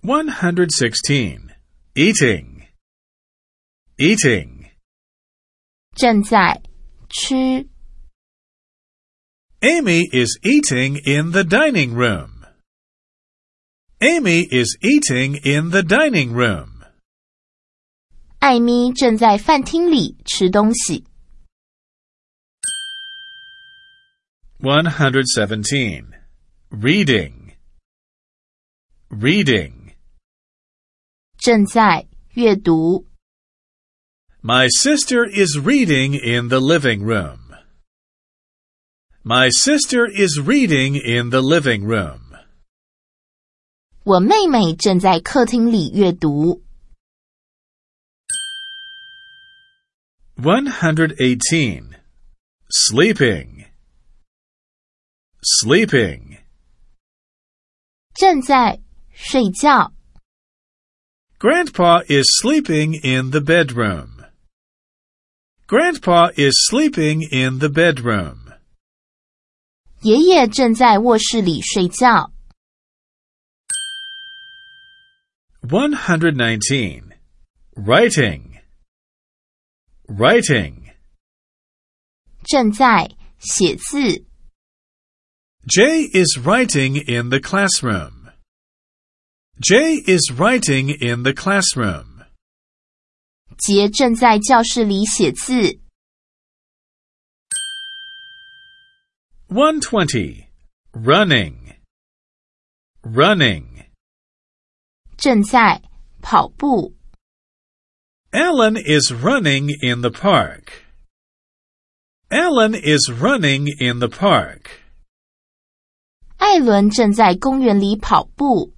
116. Eating. Eating. 正在吃 Amy is eating in the dining room. Amy is eating in the dining room. 艾咪正在饭厅里吃东西。 117. Reading. Reading. 正在阅读。 My sister is reading in the living room. My sister is reading in the living room. 我妹妹正在客厅里阅读。 118. Sleeping. Sleeping. 正在睡觉。 Grandpa is sleeping in the bedroom. Grandpa is sleeping in the bedroom. 爷爷正在卧室里睡觉。 119. Writing. Writing. 正在写字。 Jay is writing in the classroom. Jay is writing in the classroom. 杰正在教室里写字。 120. Running. Running. 正在跑步。 Alan is running in the park. Alan is running in the park. 艾伦正在公园里跑步。